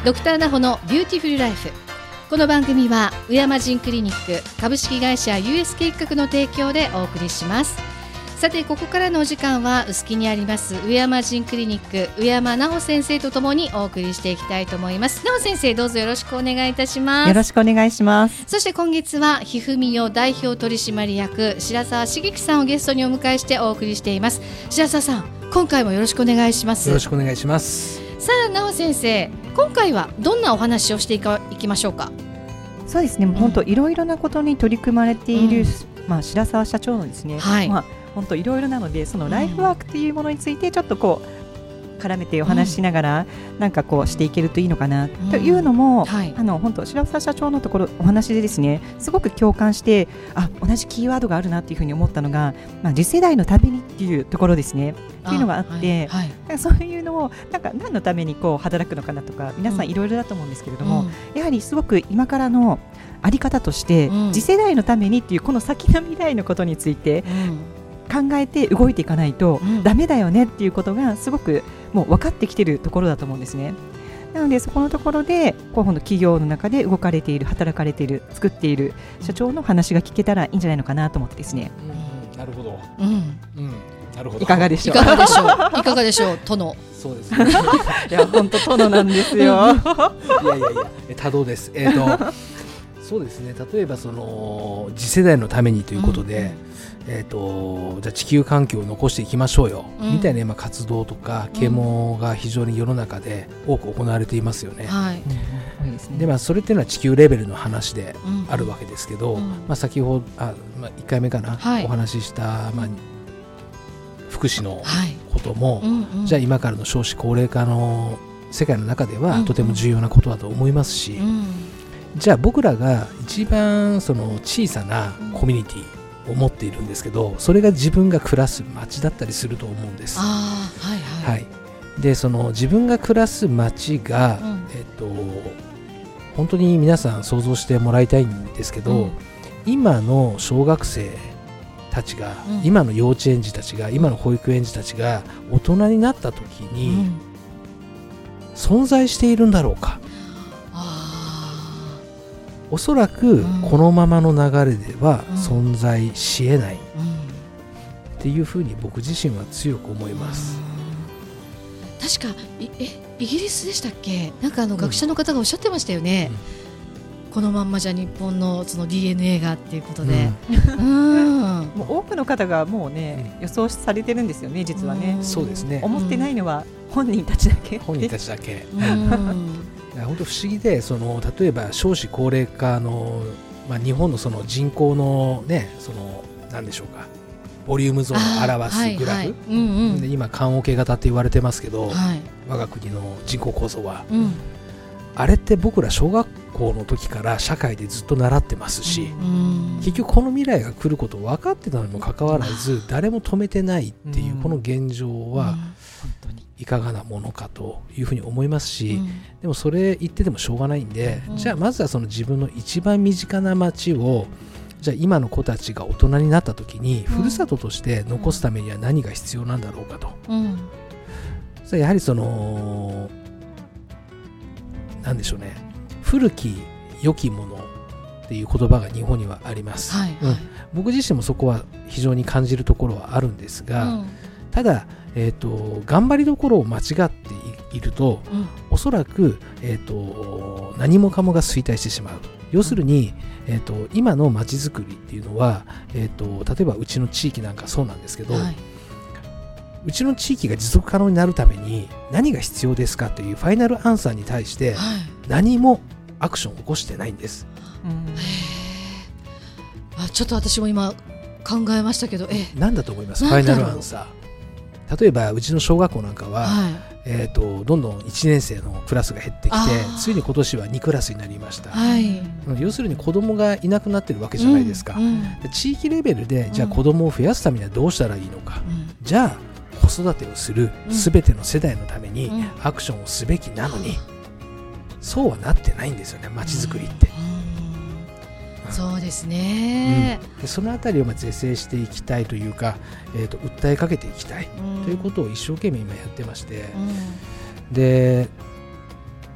ドクターナホのビューティフルライフ。この番組は上山人クリニック株式会社 US 計画の提供でお送りします。さてここからのお時間は臼杵にあります上山人クリニック上山奈穂先生とともにお送りしていきたいと思います。奈穂先生、どうぞよろしくお願いいたします。 よろしくお願いします。 そして今月はひふみよ代表取締役白澤茂樹さんをゲストにお迎えしてお送りしています。白澤さん、今回もよろしくお願いします。 よろしくお願いします。 さあ奈穂先生、今回はどんなお話をしていきましょうか。 そうですね、本当いろいろなことに取り組まれている、白澤社長のですね、本当いろいろなので、そのライフワークというものについてちょっとこう絡めてお話ししながら、なんかこうしていけるといいのかなというのも、本当白澤社長のところお話でですね、すごく共感して、同じキーワードがあるなというふうに思ったのが、次世代のためにっていうところですねっていうのがあって、そういうのをなんか何のためにこう働くのかなとか、皆さんいろいろだと思うんですけれども、やはりすごく今からのあり方として、次世代のためにっていうこの先の未来のことについて、考えて動いていかないとダメだよねっていうことがすごくもう分かってきているところだと思うんですね。なのでそこのところで企業の中で動かれている、働かれている、作っている社長の話が聞けたらいいんじゃないのかなと思ってですね。 なるほど、なるほど。 いかがでしょう。 いかがでしょう殿。 そうですね。 いや本当殿なんですよ。いや多動です。そうですね。例えばその次世代のためにということで、じゃあ地球環境を残していきましょうよ、みたいな活動とか啓蒙が非常に世の中で多く行われていますよね。でそれっていうのは地球レベルの話であるわけですけど、先ほど1回目かな、お話しした、福祉のことも、じゃあ今からの少子高齢化の世界の中ではとても重要なことだと思いますし、じゃあ僕らが一番その小さなコミュニティを持っているんですけど、それが自分が暮らす街だったりすると思うんです。でその自分が暮らす街が、本当に皆さん想像してもらいたいんですけど、今の小学生たちが、今の幼稚園児たちが、今の保育園児たちが大人になった時に、存在しているんだろうか。おそらくこのままの流れでは存在し得ないっていうふうに僕自身は強く思います。 確かイギリスでしたっけ、なんか学者の方がおっしゃってましたよね、このまんまじゃ日本のその DNA がっていうことで、 もう多くの方がもうね、予想されてるんですよね、実はね。 そうですね。 思ってないのは本人たちだけ。 本人たちだけ。本当不思議で、例えば少子高齢化の、日本のその人口のね、何でしょうか、ボリュームゾーンを表すグラフで、今棺桶型って言われてますけど、我が国の人口構造は、あれって僕ら小学校の時から社会でずっと習ってますし、結局この未来が来ることを分かってたのにもかかわらず誰も止めてないっていうこの現状は本当にいかがなものかというふうに思いますし、でもそれ言っててもしょうがないんで、じゃあまずはその自分の一番身近な街を、じゃあ今の子たちが大人になった時にふるさととして残すためには何が必要なんだろうかと。やはりなんでしょうね、古き良きものっていう言葉が日本にはあります。僕自身もそこは非常に感じるところはあるんですが、ただ、頑張りどころを間違っていると、おそらく、何もかもが衰退してしまう。要するに、今の街づくりっていうのは、例えばうちの地域なんかそうなんですけど、うちの地域が持続可能になるために何が必要ですかというファイナルアンサーに対して何もアクションを起こしてないんです。 ちょっと私も今考えましたけど、 何だと思います？ファイナルアンサー。例えばうちの小学校なんかは、どんどん1年生のクラスが減ってきて、ついに今年は2クラスになりました。要するに子供がいなくなってるわけじゃないですか。地域レベルでじゃあ子供を増やすためにはどうしたらいいのか、じゃあ子育てをする全ての世代のためにアクションをすべきなのに、そうはなってないんですよね、街づくりって。 そうですね、 でそのあたりを是正していきたいというか、訴えかけていきたいということを一生懸命今やってまして、で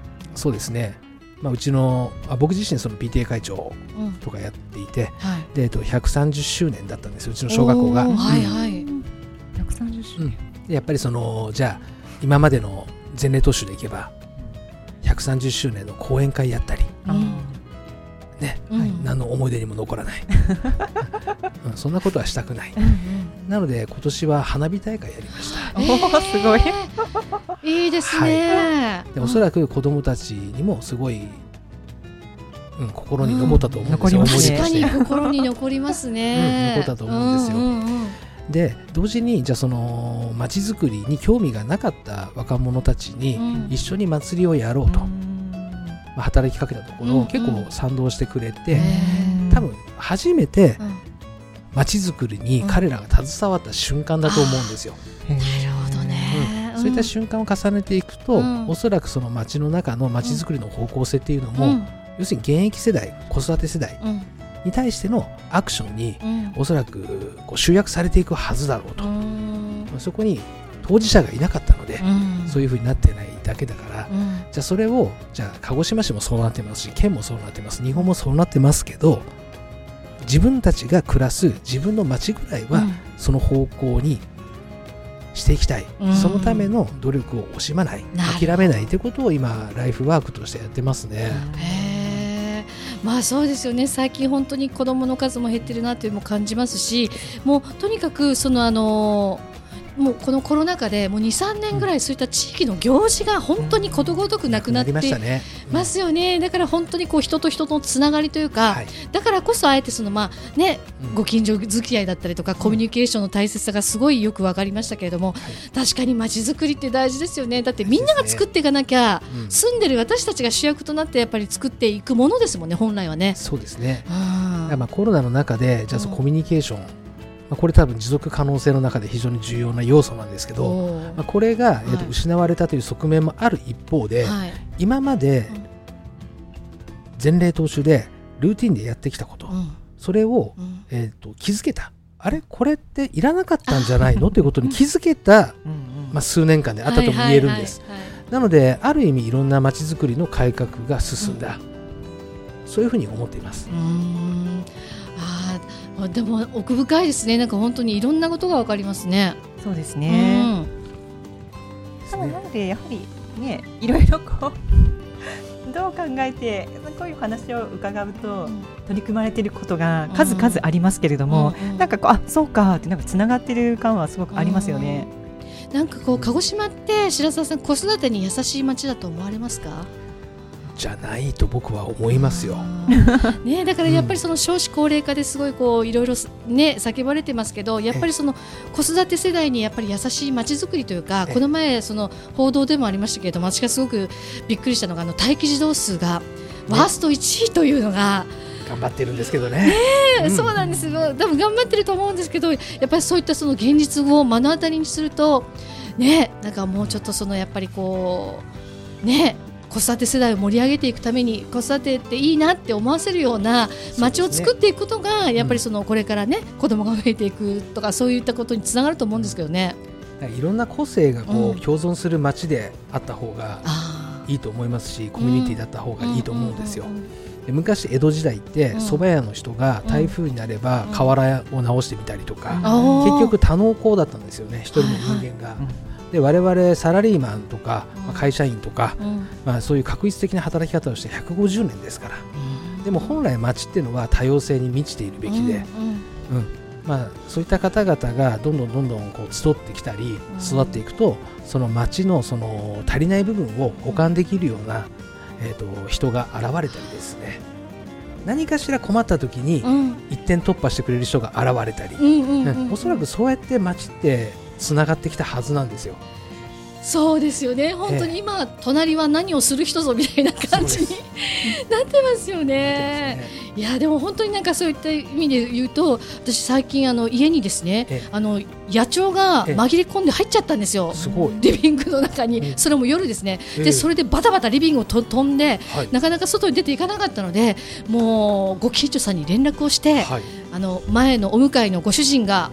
そうですね、うちの僕自身その PTA 会長とかやっていて、で130周年だったんですよ、うちの小学校が。 はいはい、 130周年、 でやっぱりじゃあ今までの前例踏襲でいけば130周年の講演会やったり、ね、何の思い出にも残らない、そんなことはしたくない、なので今年は花火大会やりました。 すごいいいですね、 でおそらく子どもたちにもすごい、心に残ったと思うんですよ、 確かに心に残りますね、 残ったと思うんですよ、で同時にじゃあその街づくりに興味がなかった若者たちに一緒に祭りをやろうと、働きかけたところ、結構賛同してくれて、多分初めて街づくりに彼らが携わった瞬間だと思うんですよ。 なるほどね、 そういった瞬間を重ねていくと、おそらくその街の中の街づくりの方向性っていうのも、要するに現役世代、子育て世代に対してのアクションに、おそらく集約されていくはずだろうと、そこに当事者がいなかったので、そういうふうになってないだけだから、じゃあそれを鹿児島市もそうなってますし、県もそうなってます、日本もそうなってますけど、自分たちが暮らす自分の街ぐらいはその方向にしていきたい、そのための努力を惜しまない、諦めないということを今ライフワークとしてやってますね。 そうですよね、最近本当に子どもの数も減ってるなというのも感じますし、もうとにかくもうこのコロナ禍でもう 2,3 年ぐらいそういった地域の行事が本当にことごとくなくなってますよね。だから本当に人と人のつながりというか、だからこそあえてご近所付き合いだったりとかコミュニケーションの大切さがすごいよく分かりましたけれども、確かに街づくりって大事ですよね。だってみんなが作っていかなきゃ、住んでる私たちが主役となってやっぱり作っていくものですもんね、本来はね。 そうですね、コロナの中でじゃあコミュニケーション、これ多分持続可能性の中で非常に重要な要素なんですけど、これが、失われたという側面もある一方で、今まで前例踏襲でルーティンでやってきたこと、それを、気づけた、あれこれっていらなかったんじゃないのということに気づけた、数年間であったとも言えるんです。なのである意味いろんな街づくりの改革が進んだ、そういうふうに思っています。 でも奥深いですね。なんか本当にいろんなことが分かりますね。 そうですね、なのでやはりね、いろいろどう考えてこういう話を伺うと、取り組まれていることが数々ありますけれども、なんかそうかってつながっている感はすごくありますよね。 なんか鹿児島って白澤さん、子育てに優しい町だと思われますか？ じゃないと僕は思いますよ。 だからやっぱりその少子高齢化ですごいいろいろ叫ばれてますけど、やっぱりその子育て世代にやっぱり優しい街づくりというか、この前その報道でもありましたけれども、私がすごくびっくりしたのが待機児童数がワースト1位というのが、 頑張ってるんですけどね。 そうなんですよ。多分頑張ってると思うんですけど、やっぱりそういったその現実を目の当たりにするとなんかもうちょっとやっぱり子育て世代を盛り上げていくために子育てっていいなって思わせるような街を作っていくことが、やっぱりこれから子供が増えていくとか、そういったことにつながると思うんですけどね。 いろんな個性が共存する街であった方がいいと思いますし、コミュニティだった方がいいと思うんですよ。昔江戸時代って蕎麦屋の人が台風になれば瓦を直してみたりとか、結局多能工だったんですよね、一人の人間が。で我々サラリーマンとか、会社員とか、そういう確一的な働き方をして150年ですから、でも本来街っていうのは多様性に満ちているべきで、そういった方々がどんどん集ってきたり育っていくと、その街のその足りない部分を補完できるような、人が現れたりですね、何かしら困った時に一点突破してくれる人が現れたり、おそらくそうやって街ってつながってきたはずなんですよ。 そうですよね。本当に今、隣は何をする人ぞみたいな感じになってますよね。いやでも本当になんかそういった意味で言うと、私最近家にですね、野鳥が紛れ込んで入っちゃったんですよ。リビングの中に、それも夜ですね。でそれでバタバタリビングを飛んで、なかなか外に出ていかなかったので、もうご近所さんに連絡をして、前のお向かいのご主人がパッ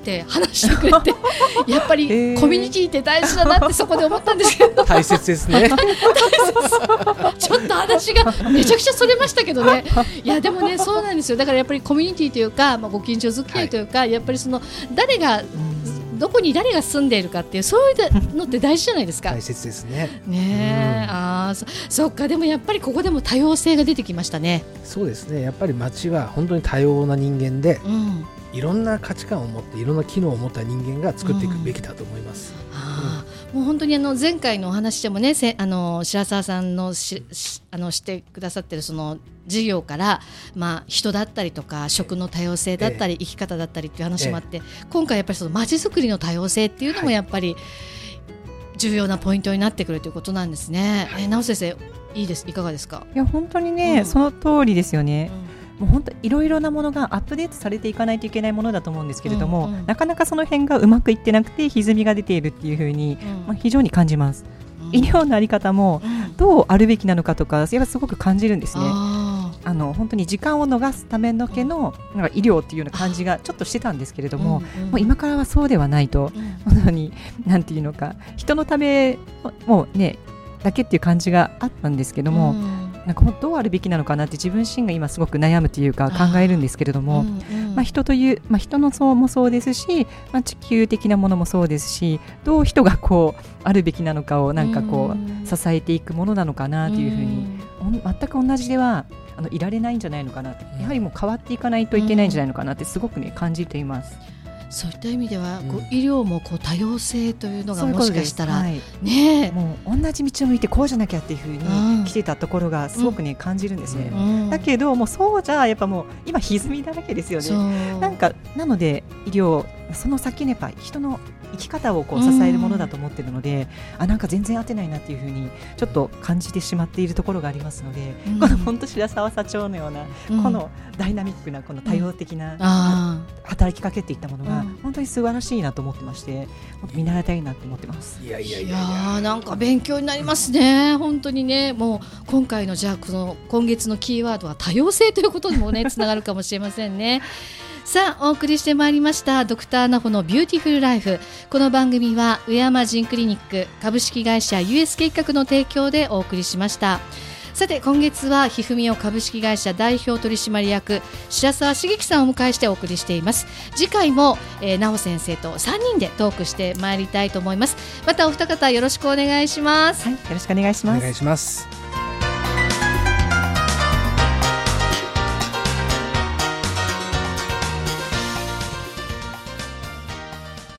って話してくれてやっぱりコミュニティって大事だなってそこで思ったんですけど大切ですねちょっと話がめちゃくちゃそれましたけどねいやでもねそうなんですよ。だからやっぱりコミュニティというか、ご近所付き合いというか、やっぱりその誰がどこに誰が住んでいるかっていうそういうのって大事じゃないですか。 大切ですね。 ねそっか。でもやっぱりここでも多様性が出てきましたね。そうですね。やっぱり町は本当に多様な人間で、いろんな価値観を持っていろんな機能を持った人間が作っていくべきだと思います。 もう本当に前回のお話でもね、白澤さんのしてくださってるその事業から、人だったりとか食の多様性だったり、生き方だったりっていう話もあって、今回やっぱりその街づくりの多様性っていうのもやっぱり重要なポイントになってくるということなんですね。直先生いかがですか？ いや本当にね、その通りですよね。もう本当いろいろなものがアップデートされていかないといけないものだと思うんですけれども、なかなかその辺がうまくいってなくて歪みが出ているっていうふうに、非常に感じます。医療のあり方もどうあるべきなのかとか、それはすごく感じるんですね。本当に時間を逃すためのけのなんか医療っていうような感じがちょっとしてたんですけれども、もう今からはそうではないと、本当になんていうのか、人のためもねだけっていう感じがあったんですけども、なんかどうあるべきなのかなって自分自身が今すごく悩むというか考えるんですけれども、人という、人の層もそうですし、地球的なものもそうですし、どう人がこうあるべきなのかをなんかこう支えていくものなのかなというふうに、全く同じではいられないんじゃないのかなと、やはりもう変わっていかないといけないんじゃないのかなってすごくね感じています。 そういった意味では、医療も多様性というのがもしかしたらもう同じ道を向いてこうじゃなきゃっていうふうに来てたところがすごくね感じるんですね。だけどもうそうじゃやっぱもう今歪みだらけですよね。なので医療その先にやっぱ人の生き方を支えるものだと思っているので、なんか全然合ってないなっていうふうにちょっと感じてしまっているところがありますので、この本当白澤社長のような、このダイナミックなこの多様的な、働きかけていったものが本当に素晴らしいなと思ってまして、見習いたいなと思ってます。 いやなんか勉強になりますね。本当にね、もう今回のじゃあ今月のキーワードは多様性ということにもねつながるかもしれませんね。さあお送りしてまいりましたドクターナホのビューティフルライフ。この番組は上山ジンクリニック株式会社 US 計画の提供でお送りしました。さて今月はひふみお株式会社代表取締役白澤茂樹さんをお迎えしてお送りしています。次回もなお先生と3人でトークしてまいりたいと思います。またお二方よろしくお願いします。 よろしくお願いします。 お願いします。